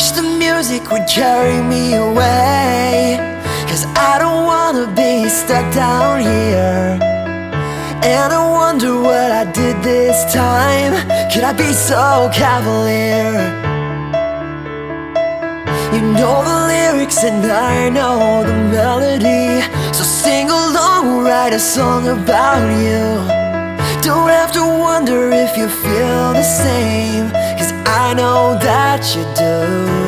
wish the music would carry me away, 'cause I don't wanna be stuck down here. And I wonder what I did this time. Could I be so cavalier? You know the lyrics and I know the melody, so sing along, write a song about you. Don't have to wonder if you feel the same, 'cause I know that you do.